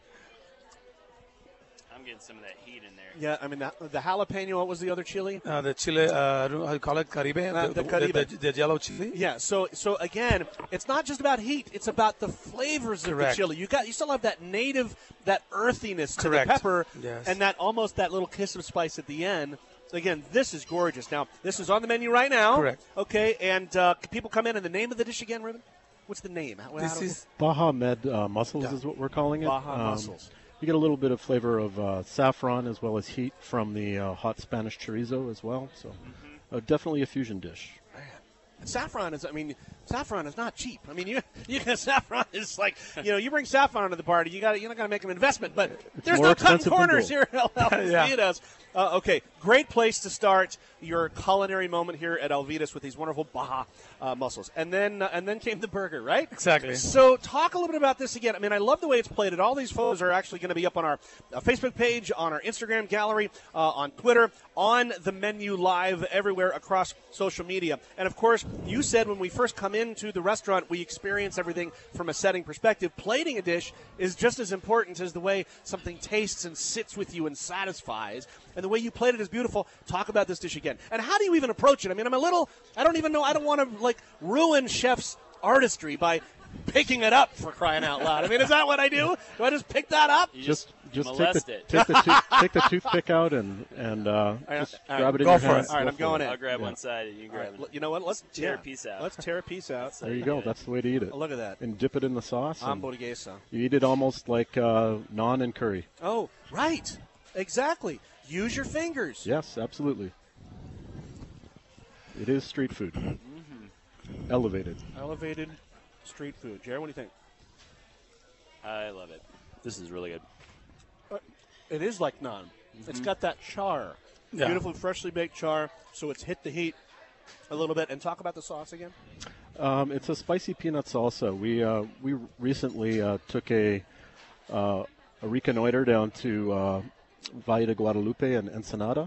I'm getting some of that heat in there. Yeah, I mean, the jalapeno, what was the other chili? The chili, how do you call it? Caribe? The yellow chili? Yeah, so again, it's not just about heat. It's about the flavors of the chili. You still have that native, that earthiness to the pepper, yes, and that almost that little kiss of spice at the end. Again, this is gorgeous. Now, this is on the menu right now. Correct. Okay, and can people come in and the name of the dish again, Ruben? What's the name? This is Baja Med mussels is what we're calling it. Baja mussels. You get a little bit of flavor of saffron as well as heat from the hot Spanish chorizo as well. So definitely a fusion dish. Saffron is, saffron is not cheap. I mean, saffron is like, you bring saffron to the party, you're not going to make an investment, but there's no cutting corners here at El Vidas. Okay, great place to start your culinary moment here at El Vidas with these wonderful Baja mussels. And then came the burger, right? Exactly. So talk a little bit about this again. I mean, I love the way it's plated. All these photos are actually going to be up on our Facebook page, on our Instagram gallery, on Twitter, on the menu live everywhere across social media. And, of course, you said when we first come into the restaurant, we experience everything from a setting perspective. Plating a dish is just as important as the way something tastes and sits with you and satisfies. And the way you played it is beautiful. Talk about this dish again. And how do you even approach it? I mean, I don't even know. I don't want to, ruin chef's artistry by picking it up, for crying out loud. I mean, is that what I do? Do I just pick that up? Just take the toothpick out and just grab it in your hand. All right, I'm going in. I'll grab one side and you grab it. You know what? Let's tear a piece out. Let's tear a piece out. There you go. That's the way to eat it. Oh, look at that. And dip it in the sauce. Hamburguesa. You eat it almost like naan and curry. Oh, right. Exactly. Use your fingers. Yes, absolutely. It is street food. Elevated street food. Jared, what do you think? I love it. This is really good. It is like naan. It's got that char. Yeah. Beautiful, freshly baked char, so it's hit the heat a little bit. And talk about the sauce again. It's a spicy peanut salsa. We recently took a reconnoiter down to Valle de Guadalupe and Ensenada.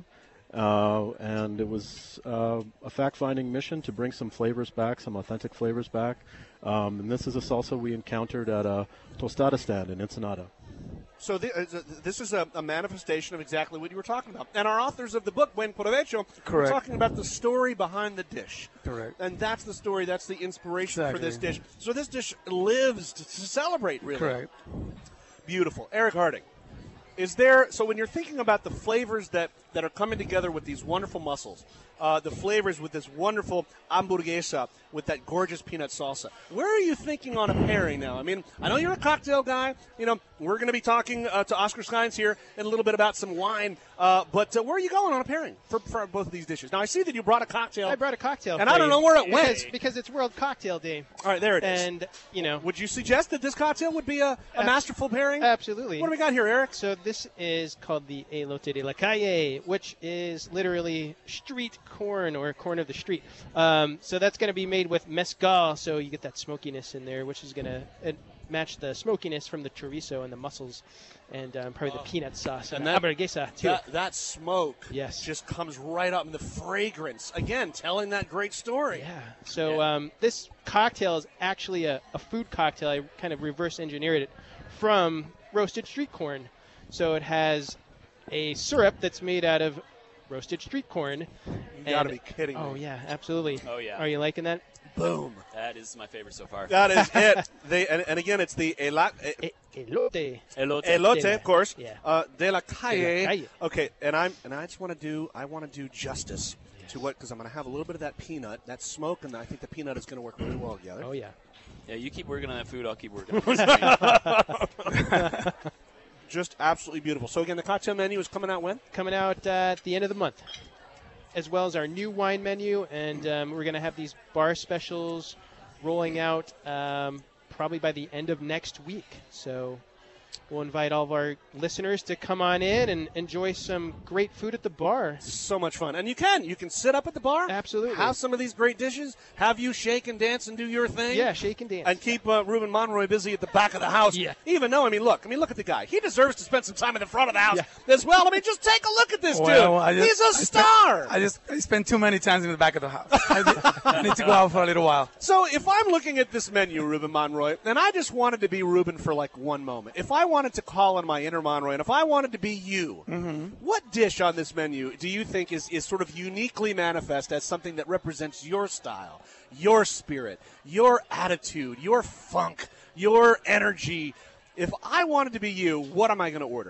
And it was a fact-finding mission to bring some flavors back, some authentic flavors back. And this is a salsa we encountered at a tostada stand in Ensenada. So this is a manifestation of exactly what you were talking about. And our authors of the book, Buen Provecho, were talking about the story behind the dish. Correct. And that's the story, that's the inspiration for this dish. So this dish lives to celebrate, really. Correct. Beautiful. Eric Harding. Is there, so when you're thinking about the flavors that are coming together with these wonderful mussels, the flavors with this wonderful hamburguesa with that gorgeous peanut salsa, where are you thinking on a pairing now? I mean, I know you're a cocktail guy. We're going to be talking to Oscar Skynes here in a little bit about some wine. But where are you going on a pairing for both of these dishes? Now, I see that you brought a cocktail. I brought a cocktail. And I don't know where it went. Because it's World Cocktail Day. All right, there it is. And, would you suggest that this cocktail would be a masterful pairing? Absolutely. What do we got here, Eric? So this is called the Elote de la Calle, which is literally street corn or corn of the street. So that's going to be made with mezcal, so you get that smokiness in there, which is going to match the smokiness from the chorizo and the mussels and probably the peanut sauce and the hamburguesa, too. That smoke just comes right up in the fragrance. Again, telling that great story. Yeah. So this cocktail is actually a food cocktail. I kind of reverse engineered it from roasted street corn. So it has a syrup that's made out of roasted street corn. You got to be kidding me. Oh, yeah, absolutely. Oh, yeah. Are you liking that? Boom. That is my favorite so far. That is it. And again, it's the elote. Elote, of course. Yeah. De la Calle. Okay, and I just want to do justice to what, because I'm going to have a little bit of that peanut, that smoke, and I think the peanut is going to work really well together. Oh, yeah. Yeah, you keep working on that food, I'll keep working on this. Just absolutely beautiful. So, again, the cocktail menu is coming out when? Coming out at the end of the month, as well as our new wine menu. And we're going to have these bar specials rolling out probably by the end of next week. So we'll invite all of our listeners to come on in and enjoy some great food at the bar. So much fun. And you can sit up at the bar. Absolutely. Have some of these great dishes. Have you shake and dance and do your thing. Yeah, shake and dance. And keep Ruben Monroy busy at the back of the house. Yeah. Even though, look at the guy. He deserves to spend some time in the front of the house as well. Just take a look at this dude. He's a star. I spent too many times in the back of the house. I need to go out for a little while. So if I'm looking at this menu, Ruben Monroy, and I just wanted to be Ruben for like one moment, if I wanted to call on my inner Monroy, and if I wanted to be you, what dish on this menu do you think is sort of uniquely manifest as something that represents your style, your spirit, your attitude, your funk, your energy? If I wanted to be you, what am I going to order?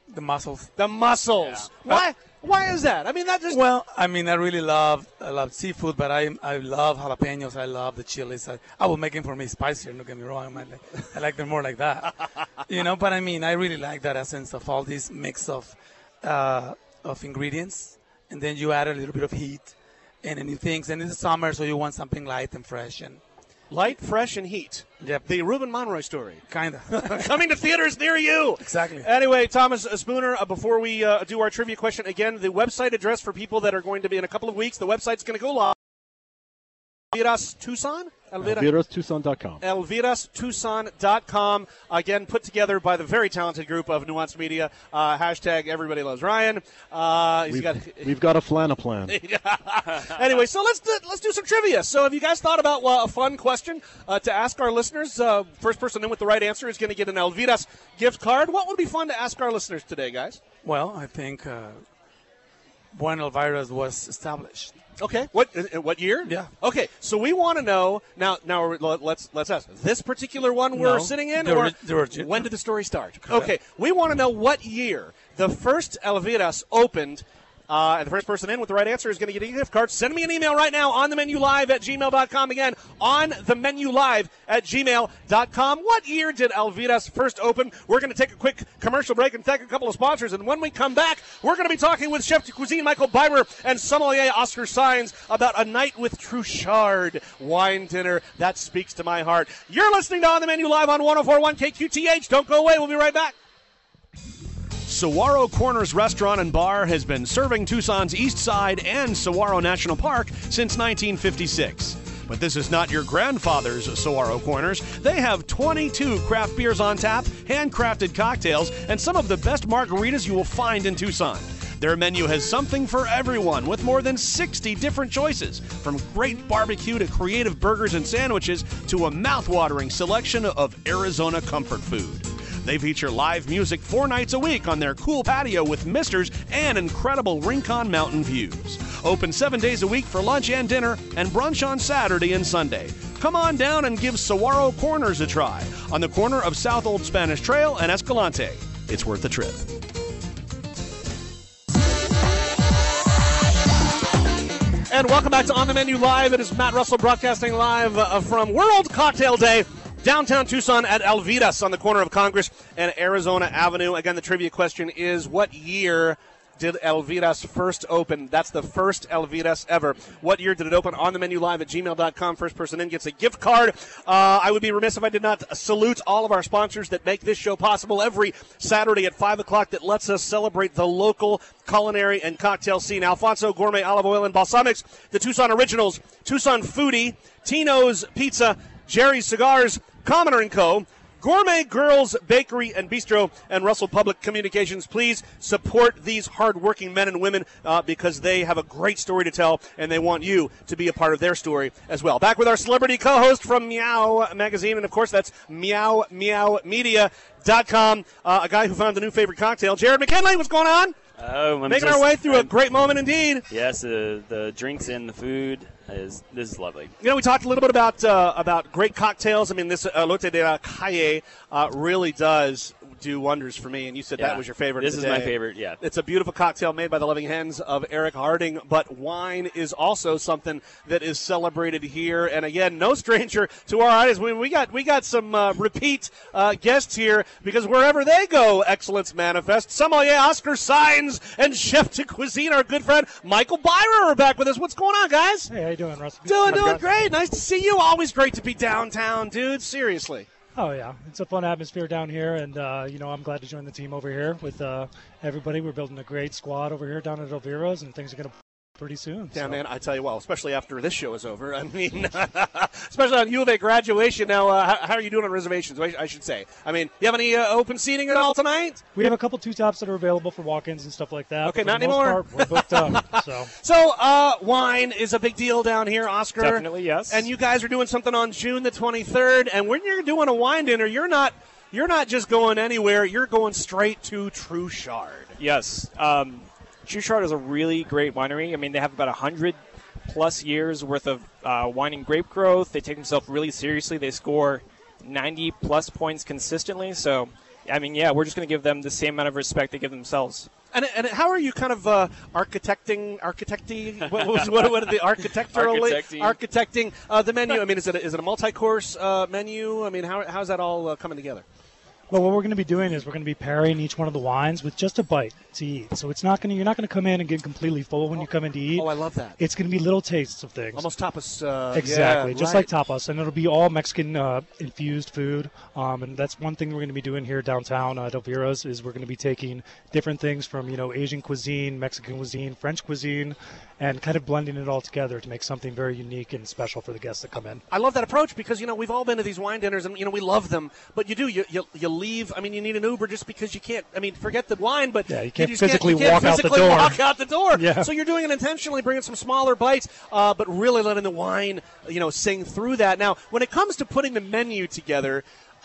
The mussels. The mussels. Yeah. Why is that? I mean, that just. Well, I mean, I love seafood, but I love jalapenos. I love the chilies. I will make them for me spicier. Don't get me wrong. I like them more like that. But I mean, I really like that essence of all this mix of ingredients, and then you add a little bit of heat and new things. And it's summer, so you want something light and fresh and. Light, fresh, and heat. Yep. The Ruben Monroy story. Kind of. Coming to theaters near you. Exactly. Anyway, Thomas Spooner, before we do our trivia question, again, the website address for people that are going to be in a couple of weeks, the website's going to go live. Elvira's Tucson? ElvirasTucson.com. ElvirasTucson.com. Again, put together by the very talented group of Nuance Media. Hashtag Everybody Loves Ryan. We've got a flannel plan. Anyway, so let's do some trivia. So have you guys thought about a fun question to ask our listeners? First person in with the right answer is going to get an Elvira's gift card. What would be fun to ask our listeners today, guys? Well, I think when Elvira's was established. Okay. What year? Yeah. Okay. So we want to know now. Let's ask this particular one we're sitting in, or when did the story start? Correct. Okay. We want to know what year the first Elvira's opened. And the first person in with the right answer is going to get a gift card. Send me an email right now on themenulive@gmail.com. Again, on themenulive@gmail.com. What year did Elvira's first open? We're going to take a quick commercial break and thank a couple of sponsors. And when we come back, we're going to be talking with Chef de Cuisine Michael Beimer and sommelier Oscar Sines about a night with Truchard wine dinner. That speaks to my heart. You're listening to On the Menu Live on 104.1 KQTH. Don't go away. We'll be right back. Saguaro Corners Restaurant and Bar has been serving Tucson's East Side and Saguaro National Park since 1956. But this is not your grandfather's Saguaro Corners. They have 22 craft beers on tap, handcrafted cocktails, and some of the best margaritas you will find in Tucson. Their menu has something for everyone with more than 60 different choices, from great barbecue to creative burgers and sandwiches to a mouth-watering selection of Arizona comfort food. They feature live music 4 nights a week on their cool patio with misters and incredible Rincon Mountain views. Open 7 days a week for lunch and dinner, and brunch on Saturday and Sunday. Come on down and give Saguaro Corners a try on the corner of South Old Spanish Trail and Escalante. It's worth the trip. And welcome back to On the Menu Live. It is Matt Russell broadcasting live from World Cocktail Day. Downtown Tucson at Elvira's on the corner of Congress and Arizona Avenue. Again, the trivia question is, what year did Elvira's first open? That's the first Elvira's ever. What year did it open? On the Menu Live at gmail.com. First person in gets a gift card. I would be remiss if I did not salute all of our sponsors that make this show possible every Saturday at 5 o'clock, that lets us celebrate the local culinary and cocktail scene. Alfonso Gourmet Olive Oil and Balsamics, the Tucson Originals, Tucson Foodie, Tino's Pizza, Jerry's Cigars, Commoner & Co., Gourmet Girls Bakery and Bistro, and Russell Public Communications. Please support these hardworking men and women because they have a great story to tell, and they want you to be a part of their story as well. Back with our celebrity co-host from Meow Magazine, and of course that's meowmeowmedia.com, a guy who found a new favorite cocktail. Jared McKinley, what's going on? Making our way through a great moment indeed. Yes, the drinks and the food this is lovely. You know, we talked a little bit about great cocktails. I mean, this Lotte de la Calle really does do wonders for me, and you said that was your favorite. This is my favorite, yeah. It's a beautiful cocktail made by the loving hands of Eric Harding, but wine is also something that is celebrated here. And again, no stranger to our audience. We got some repeat guests here, because wherever they go, excellence manifests. Sommelier Oscar Sines and Chef de Cuisine, our good friend Michael Beimer, are back with us. What's going on, guys? Hey, how you doing, Russ? Doing great. Nice to see you. Always great to be downtown, dude. Seriously. Oh, yeah. It's a fun atmosphere down here, and, I'm glad to join the team over here with everybody. We're building a great squad over here down at Elvira's, and things are going to pretty soon. Yeah, so. Man, I tell you what, especially after this show is over. I mean, especially on U of A graduation. Now, how are you doing on reservations, I should say? I mean, you have any open seating at all tonight? We have a couple two-tops that are available for walk-ins and stuff like that. Okay, not anymore. We're booked up. So, wine is a big deal down here, Oscar. Definitely, yes. And you guys are doing something on June the 23rd. And when you're doing a wine dinner, you're not just going anywhere. You're going straight to Truchard. Yes. Truchard is a really great winery. I mean, they have about 100-plus years worth of wine and grape growth. They take themselves really seriously. They score 90-plus points consistently. So I mean, yeah, we're just going to give them the same amount of respect they give themselves. And how are you kind of architecting the menu? I mean, is it a multi-course menu? I mean, how's that all coming together? Well, what we're going to be doing is we're going to be pairing each one of the wines with just a bite to eat. So you're not going to come in and get completely full when you come in to eat. Oh, I love that. It's going to be little tastes of things. Almost tapas. Exactly, yeah, just right. like tapas. And it'll be all Mexican infused food. And that's one thing we're going to be doing here downtown Del Viros is we're going to be taking different things from, Asian cuisine, Mexican cuisine, French cuisine, and kind of blending it all together to make something very unique and special for the guests that come in. I love that approach because, we've all been to these wine dinners and, we love them. But you leave. I mean, you need an Uber just because you can't. I mean, forget the wine, but yeah, you can't just physically walk out the door. Yeah. So you're doing it intentionally, bringing some smaller bites, but really letting the wine, sing through that. Now, when it comes to putting the menu together,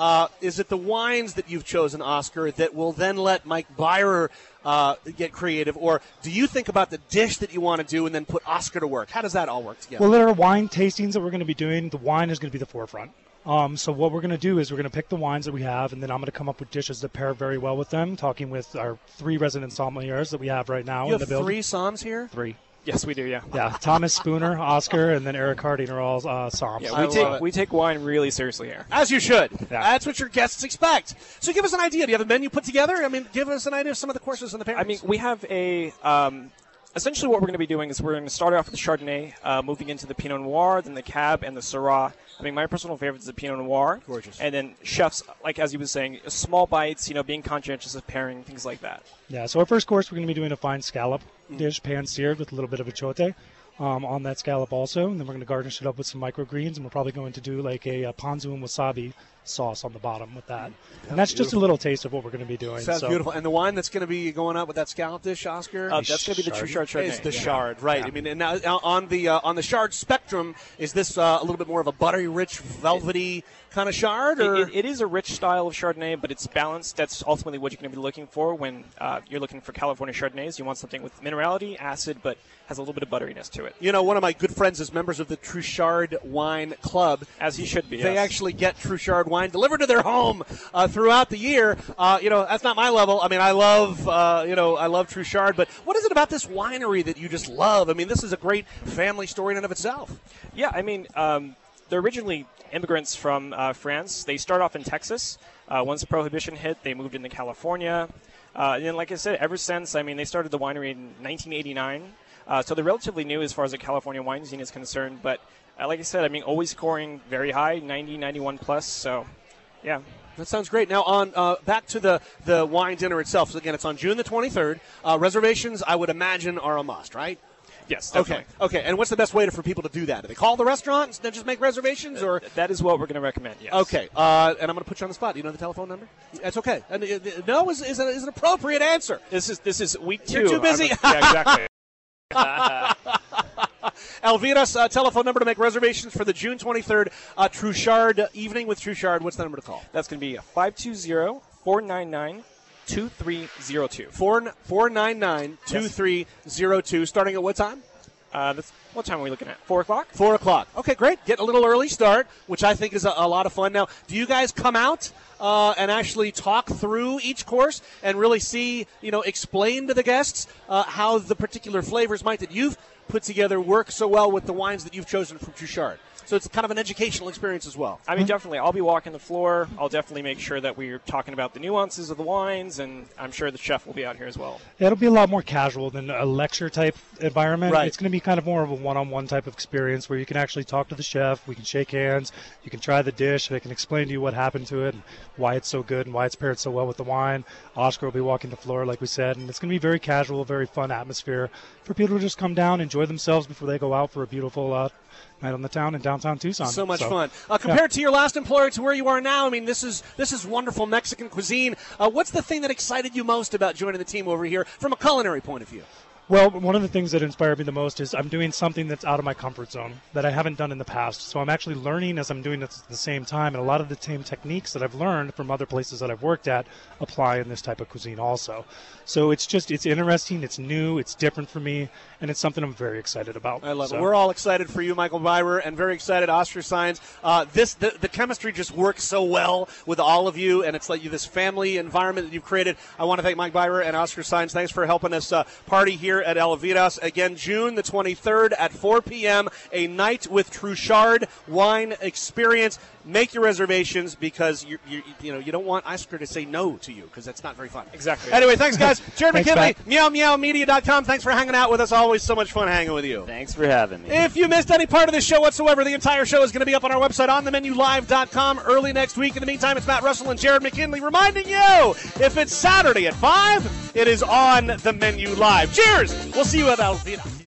is it the wines that you've chosen, Oscar, that will then let Mike Beirer get creative, or do you think about the dish that you want to do and then put Oscar to work? How does that all work together? Well, there are wine tastings that we're going to be doing. The wine is going to be the forefront. So what we're going to do is we're going to pick the wines that we have, and then I'm going to come up with dishes that pair very well with them, talking with our 3 resident sommeliers that we have right now in the building. You have 3 somms here? 3. Yes, we do, yeah. Yeah, Thomas Spooner, Oscar, and then Eric Harding are all somms. Yeah, we take wine really seriously here. As you should. Yeah. That's what your guests expect. So give us an idea. Do you have a menu put together? I mean, give us an idea of some of the courses in the pairings. I mean, we have a essentially what we're going to be doing is we're going to start off with the Chardonnay, moving into the Pinot Noir, then the Cab, and the Syrah. I mean, my personal favorite is the Pinot Noir. Gorgeous. And then chefs, like as you were saying, small bites, being conscientious of pairing, things like that. Yeah, so our first course, we're going to be doing a fine scallop dish, pan-seared with a little bit of achote on that scallop also. And then we're going to garnish it up with some microgreens, and we're probably going to do like a ponzu and wasabi sauce on the bottom with that. And that's just a little taste of what we're going to be doing. Sounds beautiful. And the wine that's going to be going up with that scallop dish, Oscar? That's going to be the Truchard Chardonnay. It's the Chard, right. Yeah. I mean, and now on the Chard spectrum, is this a little bit more of a buttery, rich, velvety kind of Chard? Or? It is a rich style of Chardonnay, but it's balanced. That's ultimately what you're going to be looking for when you're looking for California Chardonnays. You want something with minerality, acid, but has a little bit of butteriness to it. One of my good friends is members of the Truchard Wine Club. As he should be, They yes. actually get Truchard wine delivered to their home throughout the year. That's not my level. I mean, I love Truchard, but what is it about this winery that you just love? I mean, this is a great family story in and of itself. Yeah, I mean, they're originally immigrants from France. They start off in Texas. Once the Prohibition hit, they moved into California. And then, like I said, ever since, I mean, they started the winery in 1989. So they're relatively new as far as the California wine scene is concerned. But like I said, I mean, always scoring very high, 90, 91 plus. So, yeah. That sounds great. Now, on back to the wine dinner itself. So, again, it's on June the 23rd. Reservations, I would imagine, are a must, right? Yes, definitely. Okay. And what's the best way for people to do that? Do they call the restaurant and then just make reservations, or that is what we're going to recommend? Yes. Okay. And I'm going to put you on the spot. Do you know the telephone number? That's okay. And no is an appropriate answer. This is week 2. You're too busy. Yeah, exactly. Elvira's telephone number to make reservations for the June 23rd Truchard evening with Truchard. What's the number to call? That's going to be 520-499-2302. 499-2302. Starting at what time? What time are we looking at? 4 o'clock? 4 o'clock. Okay, great. Get a little early start, which I think is a lot of fun. Now, do you guys come out and actually talk through each course and really see, explain to the guests how the particular flavors that you've put together work so well with the wines that you've chosen from Truchard? So it's kind of an educational experience as well. I mean, definitely. I'll be walking the floor. I'll definitely make sure that we're talking about the nuances of the wines, and I'm sure the chef will be out here as well. Yeah, it'll be a lot more casual than a lecture-type environment. Right. It's going to be kind of more of a one-on-one type of experience where you can actually talk to the chef. We can shake hands. You can try the dish. They can explain to you what happened to it and why it's so good and why it's paired so well with the wine. Oscar will be walking the floor, like we said, and it's going to be very casual, very fun atmosphere for people to just come down, enjoy themselves before they go out for a beautiful night on the town in downtown Tucson. So much fun. Compared to your last employer to where you are now, I mean, this is wonderful Mexican cuisine. What's the thing that excited you most about joining the team over here from a culinary point of view? Well, one of the things that inspired me the most is I'm doing something that's out of my comfort zone that I haven't done in the past. So I'm actually learning as I'm doing it at the same time, and a lot of the same techniques that I've learned from other places that I've worked at apply in this type of cuisine also. So it's interesting, it's new, it's different for me, and it's something I'm very excited about. I love it. We're all excited for you, Michael Bieber, and very excited, Oscar Signs. The chemistry just works so well with all of you, and it's like this family environment that you've created. I want to thank Mike Bieber and Oscar Signs. Thanks for helping us party here at El Vidas. Again, June the 23rd at 4 p.m., a night with Truchard wine experience. Make your reservations because you don't want Oscar to say no to you because that's not very fun. Exactly. Anyway, thanks, guys. Jared Thanks, McKinley, Matt. meowmeowmedia.com. Thanks for hanging out with us. Always so much fun hanging with you. Thanks for having me. If you missed any part of this show whatsoever, the entire show is going to be up on our website, onthemenulive.com, early next week. In the meantime, it's Matt Russell and Jared McKinley reminding you, if it's Saturday at 5, it is On the Menu Live. Cheers! We'll see you at El Vidas.